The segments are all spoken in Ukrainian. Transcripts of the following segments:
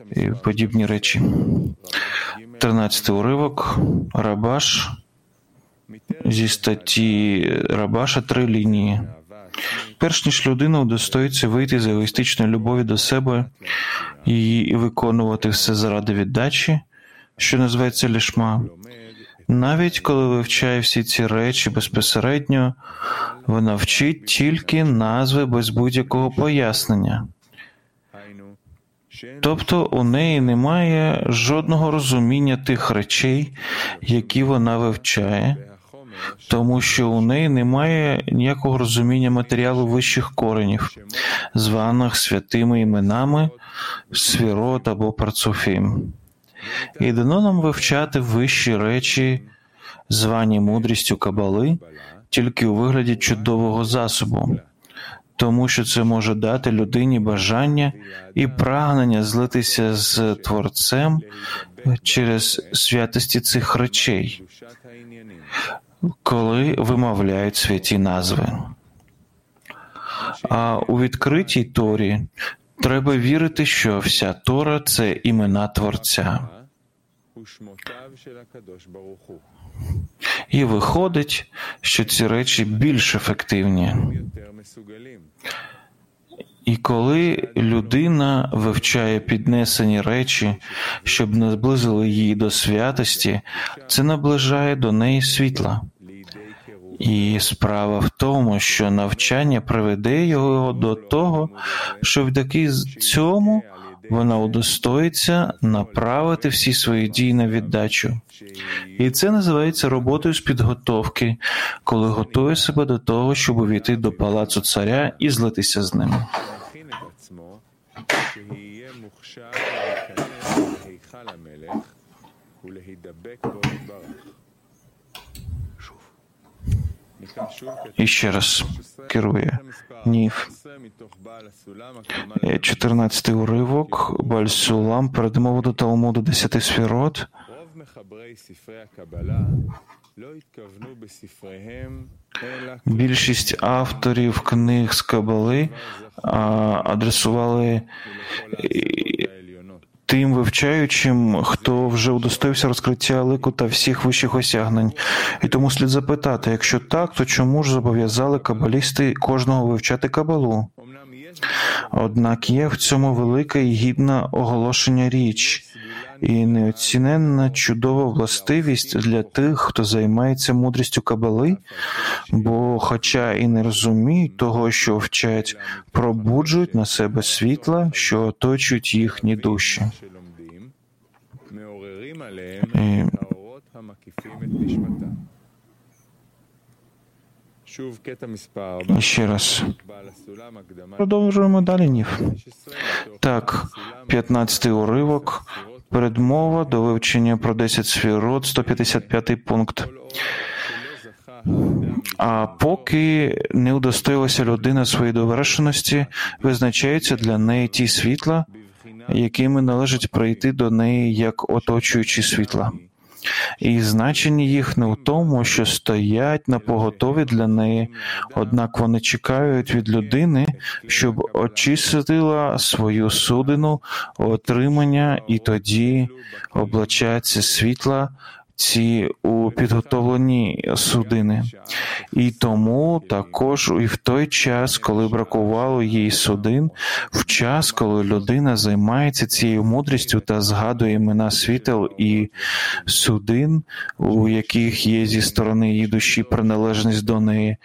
і подібні речі. 13-й уривок. Рабаш. Зі статті Рабаша 3 лінії. Перш ніж людина удостоїться вийти з егоїстичної любові до себе і виконувати все заради віддачі, що називається лішма, навіть коли вивчає всі ці речі безпосередньо, вона вчить тільки назви без будь-якого пояснення. Тобто у неї немає жодного розуміння тих речей, які вона вивчає, тому що у неї немає ніякого розуміння матеріалу вищих коренів, званих святими іменами, сфірот або парцуфім. І дано нам вивчати вищі речі, звані мудрістю Кабали, тільки у вигляді чудового засобу, тому що це може дати людині бажання і прагнення злитися з Творцем через святості цих речей, коли вимовляють святі назви. А у відкритій Торі треба вірити, що вся Тора – це імена Творця. І виходить, що ці речі більш ефективні. І коли людина вивчає піднесені речі, щоб наблизили її до святості, це наближає до неї світла. І справа в тому, що навчання приведе його до того, що завдяки цьому вона удостоїться направити всі свої дії на віддачу. І це називається роботою з підготовки, коли готує себе до того, щоб увійти до палацу царя і злитися з ним. І ще раз керує Нів. 14-й уривок. Баль-Сулам. Передмова до Талмуду 10 сфірот. Більшість авторів книг з Кабали адресували тим вивчаючим, хто вже удостоївся розкриття лику та всіх вищих осягнень. І тому слід запитати, якщо так, то чому ж зобов'язали кабалісти кожного вивчати Кабалу? Однак є в цьому велика і гідна оголошення річ, і неоціненна чудова властивість для тих, хто займається мудрістю Кабали, бо, хоча і не розуміють того, що вчать, пробуджують на себе світла, що оточують їхні душі. І ще раз. Продовжуємо далі, Нів. Так, 15-й уривок. Передмова до вивчення про 10 сфірот, 155-й пункт. А поки не удостоїлася людина своєї довершеності, визначаються для неї ті світла, якими належить прийти до неї як оточуючі світла. І значення їх не в тому, що стоять на поготові для неї, однак вони чекають від людини, щоб очистила свою судину отримання, і тоді облачаться світла ці у підготовлені судини. І тому також і в той час, коли бракувало їй судин, в час, коли людина займається цією мудрістю та згадує імена світел і судин, у яких є зі сторони її душі приналежність до неї,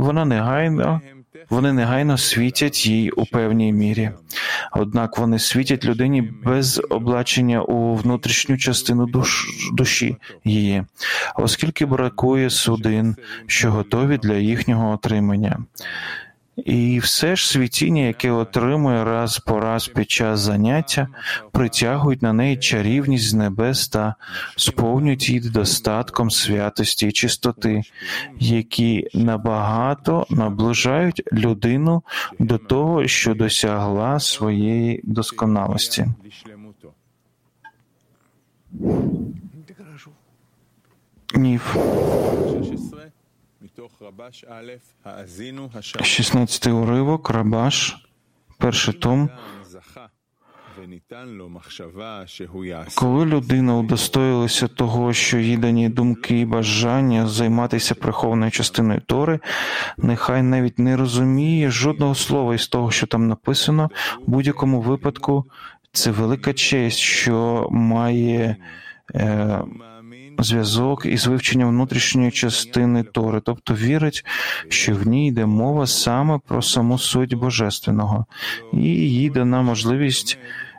вони негайно світять їй у певній мірі. Однак вони світять людині без облачення у внутрішню частину душі її, оскільки бракує судин, що готові для їхнього отримання. І все ж світіння, яке отримує раз по раз під час заняття, притягують на неї чарівність з небес та сповнюють її достатком святості і чистоти, які набагато наближають людину до того, що досягла своєї досконалості. Нів. 16-й уривок, Рабаш, перший том. Коли людина удостоїлася того, що їй дані думки і бажання займатися прихованою частиною Тори, нехай навіть не розуміє жодного слова із того, що там написано, в будь-якому випадку це велика честь, що має зв'язок із вивченням внутрішньої частини Тори, тобто вірить, що в ній йде мова саме про саму суть Божественного. І їй дана можливість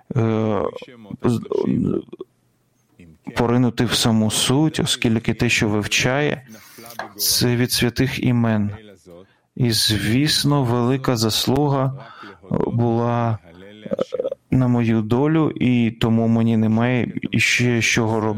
поринути в саму суть, оскільки те, що вивчає, це від святих імен. І, звісно, велика заслуга була на мою долю, і тому мені немає іще з чого робити.